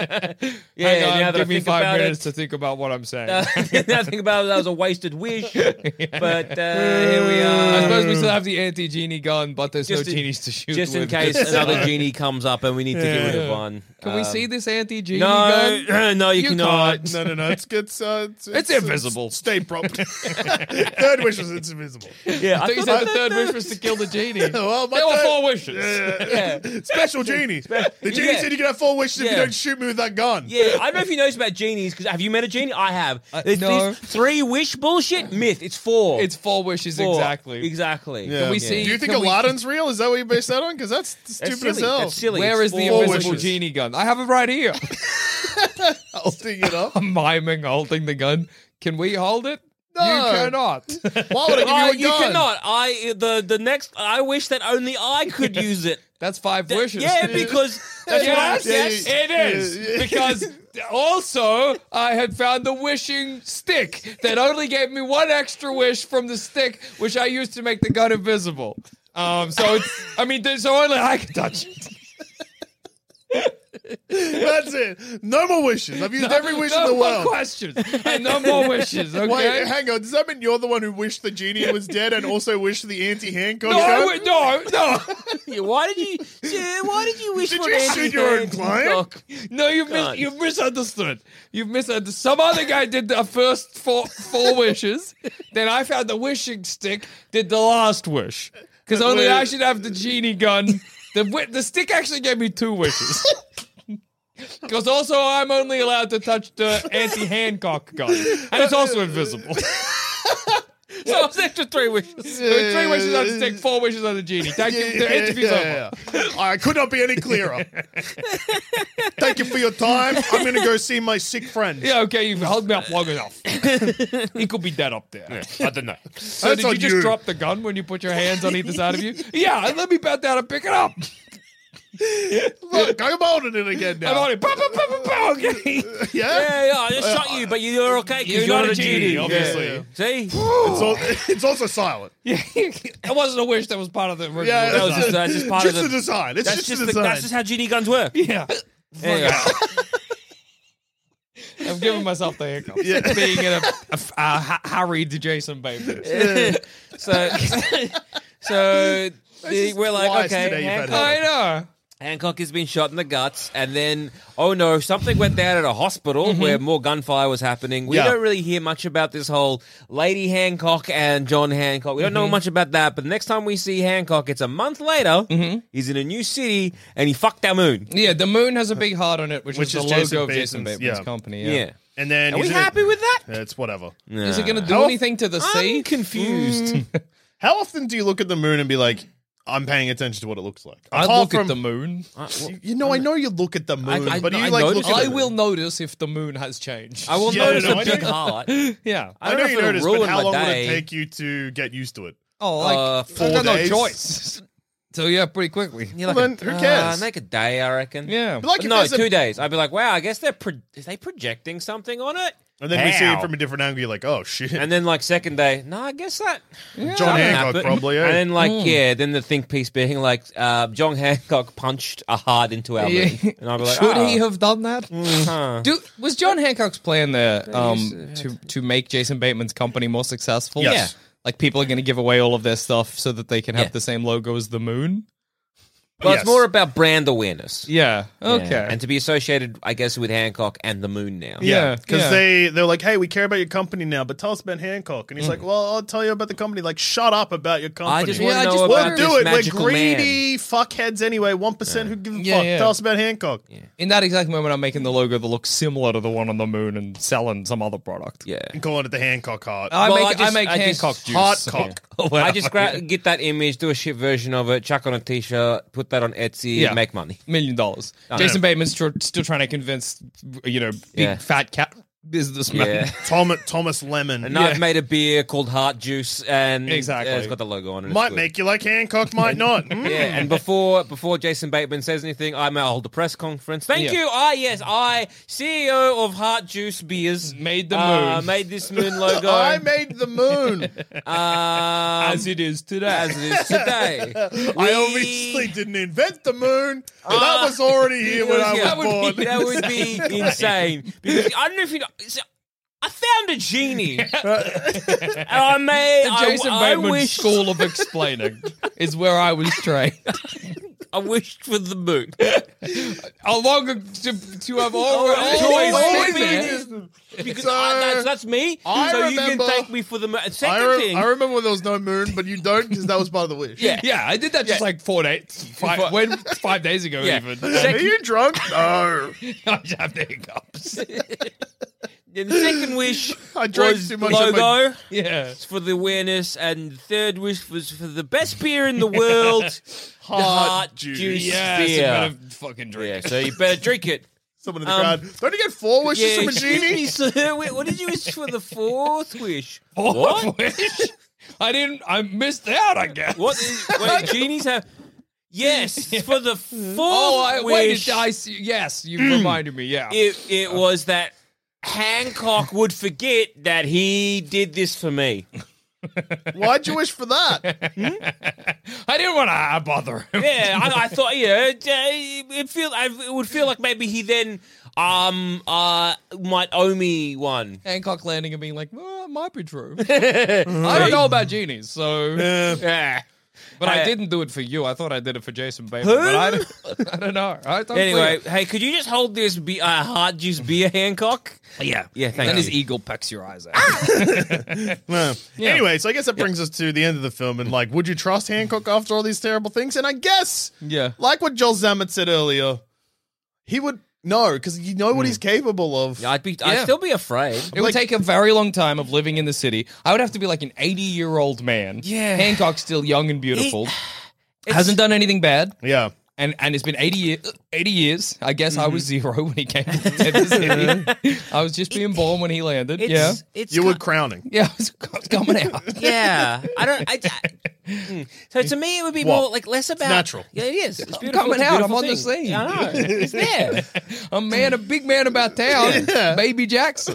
Yeah, Hang now on, that I give me think five about minutes it- to think about what I'm saying. Uh, I think about it, that was a wasted wish, but uh, here we are. I suppose we still have the anti-genie gun, but there's Just no in- genies to shoot just in with. case another genie comes up and we need to get rid of Yeah. one. Can we Um, see this anti-genie No, gun? no, you, You cannot. can't. No, no, no. It's it's uh, it's, It's invisible. State property. Third wish was it's invisible. Yeah, I thought you said the third wish was to kill the genie. Well, my There were third- four wishes. Yeah. Special genie. The genie Yeah. said you can have four wishes if Yeah. you don't shoot me with that gun. Yeah, I don't know if you know about genies, because have you met a genie? I have. Uh, It's no. these three wish bullshit myth. It's four. It's four wishes Four. exactly. Exactly. Yeah. Can we see? Do you think can we- Aladdin's real? Is that what you base that on? Because that's That's stupid silly. as hell. That's silly. Where It's is the four invisible wishes. genie gun? I have it right here. Holding it up. I'm miming holding the gun. Can we hold it? No. You cannot. Why would I give Oh, you a you gun? cannot. I the the next. I wish that only I could use it. That's five wishes. Yeah, because that's Yes, what I, yes. yeah, it is. Yeah, yeah. Because also, I had found the wishing stick that only gave me one extra wish from the stick, which I used to make the gun invisible. Um, so it's, I mean, there's- so only I can touch it. That's it. No more wishes. I've used every wish no in the more world. questions and no more wishes. Okay. Wait, hang on. Does that mean you're the one who wished the genie was dead and also wished the anti-Hancock no, gun? wait, no, no, Yeah, why did you? Yeah, why did you wish Did for you an shoot your own anti-Hancock? client? no. You've mis- God. you've misunderstood. You've misunderstood. Some other guy did the first four four wishes. Then I found the wishing stick. Did the last wish because only wait. I should have the genie gun. The wi- the stick actually gave me two wishes. Because also I'm only allowed to touch the anti-Hancock gun, and it's also invisible. So it's extra three wishes. So it's three wishes on the stick, four wishes on the genie. Thank you. The interview's yeah, over. yeah. I could not be any clearer. Thank you for your time. I'm going to go see my sick friend. Yeah, okay, you've held me up long enough. He could be dead up there. I don't know. So That's did you on just you. drop the gun when you put your hands on either side of you? Yeah, and let me bend down and pick it up. Look, I'm holding it again now. I'm on it. Pow, pow, pow, pow, pow, okay. Yeah? Yeah, yeah, I just shot you, but you're okay because You're you're, not not a genie, obviously. Yeah. See? It's, al- it's also silent. Yeah, it wasn't a wish that was part of the original. Yeah, That was it's just, uh, just part just of the the. design. It's That's just, just the the, design. that's just how genie guns work. yeah. There you go. I'm giving myself the hiccups. Yeah. Being in a, a, a ha- harried Jason Bateman. So, so The- we're like, Twice okay, today you've had Hancock, I know. Hancock has been shot in the guts, and then, oh no, something went down at a hospital where more gunfire was happening. We Yeah. don't really hear much about this whole Lady Hancock and John Hancock. We don't know much about that, but the next time we see Hancock, it's a month later. He's in a new city, and he fucked our moon. Yeah, the moon has a big heart on it, which, Which is is the logo Jason of Jason Bateman's, Bateman's yeah. company. Yeah. Yeah. And then Are he's we in a- happy with that? Yeah, it's whatever. Is it going to do How- anything to the sea? I'm confused. How often do you look at the moon and be like, I'm paying attention to what it looks like? I Apart look from- at the moon. You- You know, I know you look at the moon, I- but do I you like notice look at I the will moon? notice if the moon has changed. I will Yeah, notice no, a I big know. heart. Yeah. I, I don't know know you if it'll notice, but ruin how my long would day. it take you to get used to it? Oh, like Uh, four four got no days? choice. So yeah, pretty quickly. You're Well, like, then who uh, cares? make a day, I reckon. Yeah. But like if no, there's a- two days. I'd be like, wow, I guess they're pro- is they projecting something on it? And then we see it How? from a different angle. You're like, oh shit. And then like second day, no, I guess that John something Hancock happened. probably. Eh? And then like yeah, then the think piece being like, uh, John Hancock punched a heart into our Yeah. moon, and I'd be like, Should oh, he have done that? huh. Do, was John Hancock's plan there um, used to- to to make Jason Bateman's company more successful? Yes. Yeah. Like people are going to give away all of their stuff so that they can have Yeah. the same logo as the moon? Well, Yes. it's more about brand awareness. Yeah. Okay. Yeah. And to be associated, I guess, with Hancock and the moon now. Yeah, Yeah, because yeah. they they're like, hey, we care about your company now, but tell us about Hancock. And he's like, well, I'll tell you about the company. Like, shut up about your company. I just Yeah, want I to just know wanna about We'll this do it. We're magical greedy fuckheads anyway. One percent who give a Yeah, fuck. yeah. Tell us about Hancock. In that exact moment, I'm making the logo that looks similar to the one on the moon and selling some other product. Man. Yeah. And calling it the Hancock heart. I Well, make I I, just- make I just- Hancock juice. Heart cock. Or I just whatever. gra- get that image, do a shit version of it, chuck on a t-shirt, put that on Etsy, Yeah. make money. Million dollars. Jason Bateman's tr- still trying to convince, you know, big Yeah. fat cat businessman. Yeah. Thomas, Thomas Lemon. And I've made a beer called Heart Juice, and Exactly. uh, it's got the logo on it. It's might good. make you like Hancock, might not. Mm. Yeah, and before before Jason Bateman says anything, I may hold a press conference. Thank Yeah. you. Ah, yes, I, C E O of Heart Juice Beers, Made the uh, moon. made this moon logo. I made the moon. um, As it is today. as it is today. I We- obviously didn't invent the moon. But that was already here when I was that born. would be, that would be insane. Because I don't know if you know. so I found a genie. and I made. The Jason I, I Bateman wish, School of Explaining is where I was trained. I wished for the moon. How long to, to have all, always always, always been been there. there. Because So, I, that's, that's me. I so you remember- can thank me for the moon. And second I, re- thing. I remember when there was no moon, but you don't because that was part of the wish. Yeah. Yeah, I did that just like four days, five, when, five days ago Yeah. even. Are you drunk? No. I just have the hiccups. the second wish I drank was too much of my- logo. Yeah. For the awareness, and the third wish was for the best beer in the world, Heart the Heart juice. Juice Yeah, so beer. better fucking drink Yeah, it. so you better drink it. Someone in the Um, crowd. Don't you get four wishes Yeah, from a excuse genie? me, sir. Wait, what did you wish for the fourth wish? Fourth What? wish? I didn't. I missed out. I guess. What? Is, wait, genies have. Yes, for the fourth Oh, I, wait. wish. It, I see. Yes, you reminded me. Yeah. it, it was that Hancock would forget that he did this for me. Why'd you wish for that? I didn't want to bother him. Yeah, I, I thought, yeah, it, uh, it feel I, it would feel like maybe he then um uh might owe me one. Hancock landing and being like, well, it might be true. I don't know about genies, so. Yeah. But I Uh, didn't do it for you. I thought I did it for Jason Bateman. Who? But I don't, I don't know. I don't Anyway, clear. hey, could you just hold this be- uh, Heart Juice beer, Hancock? yeah. Yeah, thank Then you. his eagle pecks your eyes out. No. Anyway, so I guess that brings us to the end of the film. And like, would you trust Hancock after all these terrible things? And I guess, Yeah. like what Joel Zammett said earlier, he would no, because you know what he's capable of. I'd be, Yeah. I'd still be afraid. It would Like- take a very long time of living in the city. I would have to be like an eighty-year-old man. Yeah. Hancock's still young and beautiful. It's- Hasn't done anything bad. Yeah. And and it's been eighty, year, eighty years. I guess I was zero when he came to the city. I was just being born when he landed. It's, yeah. it's You ki- were crowning. Yeah, I was, I was coming out. Yeah, I don't. I, I- mm. So to me, it would be What? more like less about natural. Yeah, it is. It's beautiful. coming It's a out. beautiful I'm on the thing. scene. Yeah, I know. It's there. A man, a big man about town. Baby Jackson.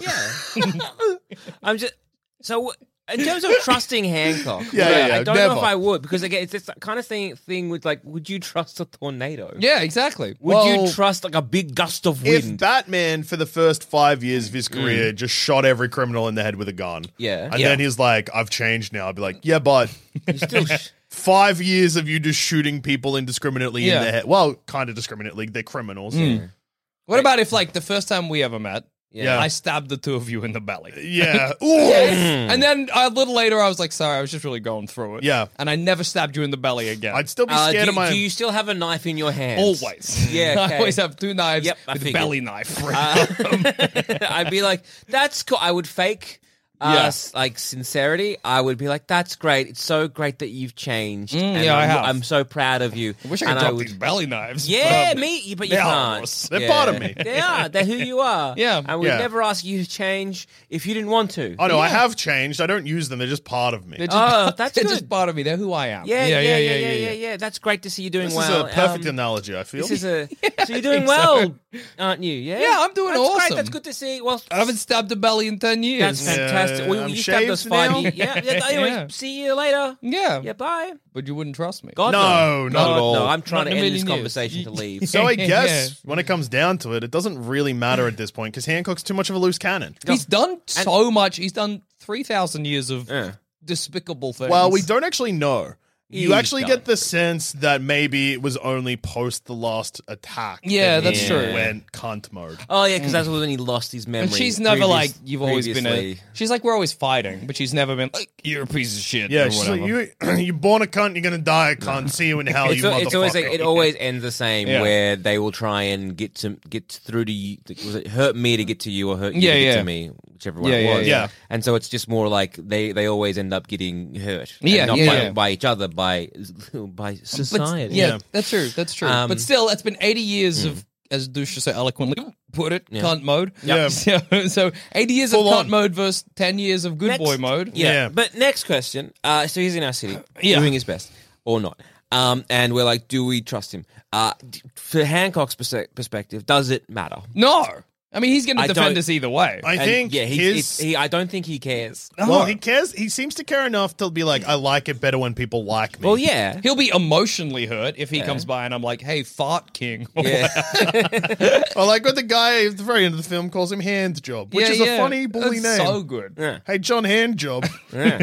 I'm just so in terms of trusting Hancock. Yeah, yeah, yeah, I don't never. know if I would because again, it's this kind of thing. Thing with like, would you trust a tornado? Yeah, exactly. Would Well, you trust like a big gust of If wind? Batman, for the first five years of his career, just shot every criminal in the head with a gun. Yeah. And Yeah. then he's like, I've changed now. I'd be like, yeah, but You still sh- five years of you just shooting people indiscriminately Yeah. in the head. Well, kind of discriminately. They're criminals. Mm. What about if, like, the first time we ever met, Yeah. I stabbed the two of you in the belly? Yeah. Ooh. And then a little later, I was like, sorry, I was just really going through it. Yeah. And I never stabbed you in the belly again. I'd still be Uh, scared do, of my... do you still have a knife in your hand? Always. Yeah, I okay. always have two knives Yep, I with figured. belly knife. Uh, I'd be like, that's cool. I would fake uh, Yeah. s- like sincerity. I would be like, that's great. It's so great that you've changed. Mm, and yeah, I I'm, have. I'm so proud of you. I wish I could and drop would- these belly knives. Yeah, but- me, but you They are can't. us. They're Yeah. part of me. They are. They're who you are. Yeah. I would Yeah. never ask you to change if you didn't want to. Oh, no, I have changed. I don't use them. They're just part of me. They're just, Oh, that's they're good. just part of me. They're who I am. Yeah, yeah, yeah, yeah, yeah, yeah, yeah. That's great to see you doing This well. is a perfect Um, analogy, I feel. This is a. So you're doing think well, aren't you? Yeah. Yeah, I'm doing That's awesome. Great. That's good to see. Well, I haven't stabbed a belly in ten years. that's fantastic. Yeah, we, I'm you stabbed us shaved five now. years. Yeah, yeah. Anyway, Yeah. see you later. Yeah. Yeah, bye. But you wouldn't trust me. God, No, not God, at all. No, I'm trying Not to in a end this million years. conversation You- to leave. So I Yeah. guess when it comes down to it, it doesn't really matter at this point because Hancock's too much of a loose cannon. He's done so much. He's done three thousand years of Yeah. despicable things. Well, we don't actually know. You He's actually done. get the sense that maybe it was only post the last attack. Yeah, that that's he true. Went cunt mode. Oh yeah, because that's when he lost his memory. And she's never previous- like, you've always been a. previously. She's like, we're always fighting, but she's never been like, you're a piece of shit. Yeah, or she's whatever. like, you you born a cunt, you're gonna die a cunt. See you in hell, It's, you al- motherfucker. it's always like, it always ends the same, Yeah. where they will try and get to get through to you. Was it hurt me to get to you, or hurt you Yeah, to get yeah. to me, whichever one Yeah, it yeah, was. yeah. And so it's just more like they, they always end up getting hurt. And Yeah, not yeah, by, yeah. by each other, by by But, society. yeah, Yeah. that's true. That's true. Um, but still, it's been eighty years of, as Dusha so eloquently put it, Yeah. cunt mode. Yeah. So, so eighty years Full of on. cunt mode versus ten years of good Next- boy mode. Yeah. Yeah. But next question. Uh, so he's in our city, Yeah. doing his best or not. Um, and we're like, do we trust him? Uh, d- for Hancock's perse- perspective, does it matter? No. I mean, he's going to I defend don't- us either way. I And, think yeah, he, his. it's- he. I don't think he cares. well, he cares. He seems to care enough to be like, I like it better when people like me. Well, yeah. He'll be emotionally hurt if he comes by and I'm like, hey, fart king. Yeah. I like what the guy at the very end of the film calls him Hand Job, which Yeah, is yeah. a funny bully That's name. so good. Yeah. Hey, John Hand Job. Yeah.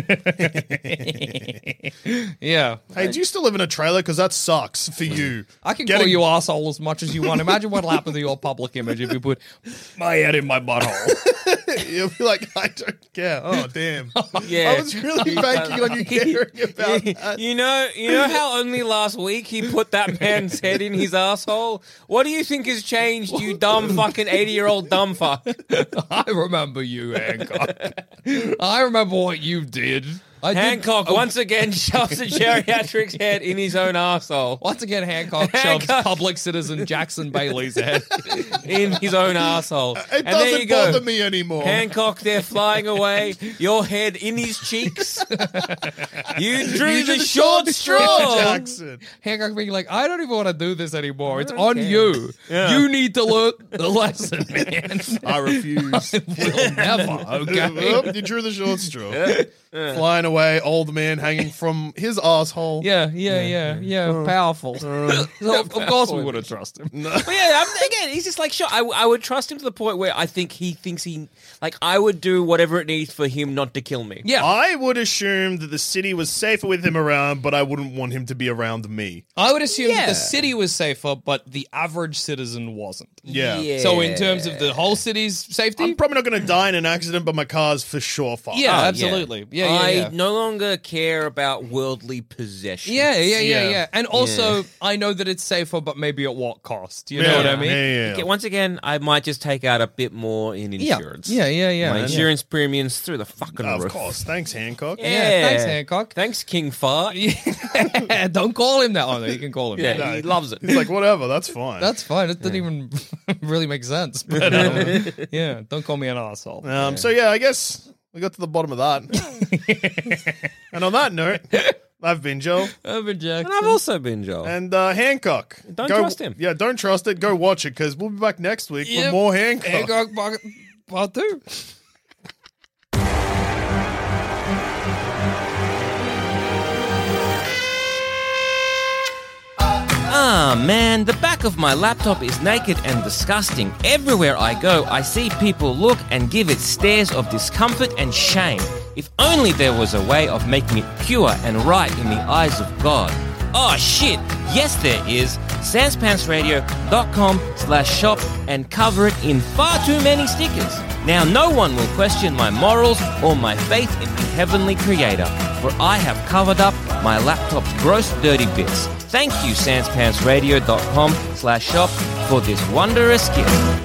Yeah. Hey, do you still live in a trailer? Because that sucks for you. I can Getting- call you asshole as much as you want. Imagine what'll happen to your public image if you put my head in my butthole. You'll be like, I don't care. Oh, damn. Yeah. I was really banking on you caring about that. You know, you know how only last week he put that man's head in his asshole? What do you think has changed, you dumb fucking eighty-year-old dumb fuck? I remember you, Hancock. I remember what you did. I did- Hancock oh, once again shoves a geriatric's head in his own asshole. Once again, Hancock shoves Hancock. public citizen Jackson Bailey's head. In his own asshole. It And there you doesn't go. bother me anymore. Hancock, they're flying away. Your head in his cheeks. You drew You the, did short straw. Jackson. Hancock being like, I don't even want to do this anymore. It's don't on care. you. Yeah. You need to learn the lesson, man. I refuse. Will never, okay? Oop, you drew the short straw. Flying away, old man hanging from his asshole. Yeah, yeah, yeah, yeah. Powerful. So, of course we would have trusted him. But yeah, I'm, again, he's just like, sure, I, I would trust him to the point where I think he thinks he, like, I would do whatever it needs for him not to kill me. Yeah. I would assume that the city was safer with him around, but I wouldn't want him to be around me. I would assume that Yeah. the city was safer, but the average citizen wasn't. Yeah. So in terms of the whole city's safety, I'm probably not going to die in an accident, but my car's for sure fucked. yeah, Oh, absolutely. Yeah, yeah, I yeah. no longer care about worldly possessions. Yeah, yeah, yeah, Yeah. yeah. And also, I know that it's safer, but maybe at what cost? You know Yeah, what I mean? Yeah, yeah. Okay, once again, I might just take out a bit more in Yeah, insurance. yeah, yeah, yeah. My yeah. insurance premiums through the fucking Of roof. course. Thanks, Hancock. Yeah. Yeah, thanks, Hancock. Thanks, King Fart. Yeah, don't call him that. Oh, no, you can call him. Yeah, that. he loves it. He's like, whatever, that's fine. That's fine. It doesn't even really make sense. But um, yeah, don't call me an asshole. Um, So, yeah, I guess we got to the bottom of that. And on that note, I've been Joe. I've been Jackson. And I've also been Joel. And uh, Hancock. Don't Go- trust him. Yeah, don't trust it. Go watch it, because we'll be back next week Yep. with more Hancock. Hancock part, part two. Ah, man, the back of my laptop is naked and disgusting. Everywhere I go, I see people look and give it stares of discomfort and shame. If only there was a way of making it pure and right in the eyes of God. Oh shit, yes there is. sanspantsradio.com slash shop and cover it in far too many stickers. Now no one will question my morals or my faith in the heavenly creator, for I have covered up my laptop's gross dirty bits. Thank you, sanspantsradio.com slash shop for this wondrous gift.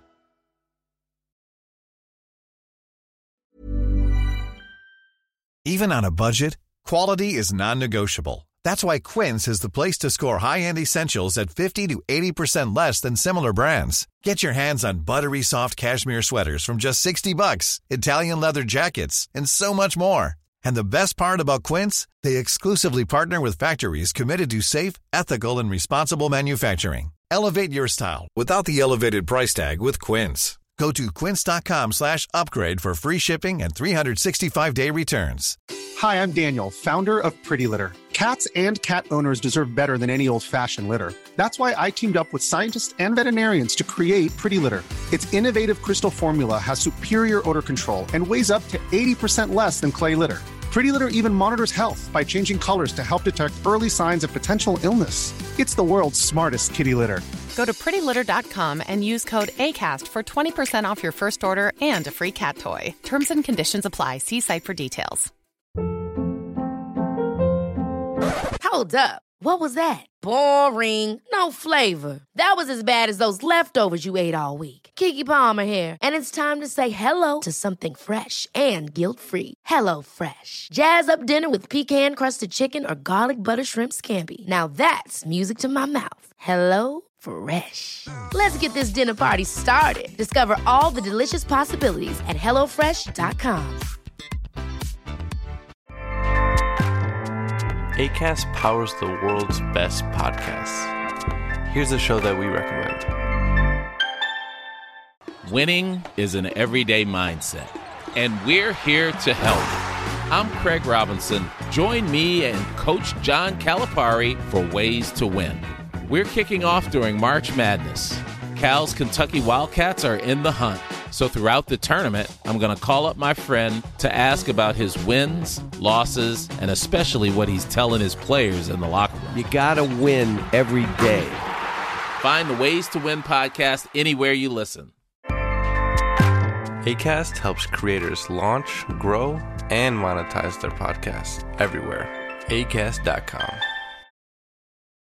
Even on a budget, quality is non-negotiable. That's why Quince is the place to score high-end essentials at fifty to eighty percent less than similar brands. Get your hands on buttery soft cashmere sweaters from just sixty bucks, Italian leather jackets, and so much more. And the best part about Quince, they exclusively partner with factories committed to safe, ethical, and responsible manufacturing. Elevate your style without the elevated price tag with Quince. Go to quince.com slash upgrade for free shipping and three sixty-five day returns. Hi, I'm Daniel, founder of Pretty Litter. Cats and cat owners deserve better than any old-fashioned litter. That's why I teamed up with scientists and veterinarians to create Pretty Litter. Its innovative crystal formula has superior odor control and weighs up to eighty percent less than clay litter. Pretty Litter even monitors health by changing colors to help detect early signs of potential illness. It's the world's smartest kitty litter. Go to pretty litter dot com and use code ACAST for twenty percent off your first order and a free cat toy. Terms and conditions apply. See site for details. Hold up. What was that? Boring. No flavor. That was as bad as those leftovers you ate all week. Keke Palmer here, and it's time to say hello to something fresh and guilt-free. Hello Fresh. Jazz up dinner with pecan-crusted chicken or garlic butter shrimp scampi. Now that's music to my mouth. Hello Fresh. Let's get this dinner party started. Discover all the delicious possibilities at hello fresh dot com. Acast powers the world's best podcasts. Here's a show that we recommend. Winning is an everyday mindset, and we're here to help. I'm Craig Robinson. Join me and Coach John Calipari for Ways to Win. We're kicking off during March Madness. Cal's Kentucky Wildcats are in the hunt. So throughout the tournament, I'm going to call up my friend to ask about his wins, losses, and especially what he's telling his players in the locker room. You got to win every day. Find the Ways to Win podcast anywhere you listen. Acast helps creators launch, grow, and monetize their podcasts everywhere. acast dot com.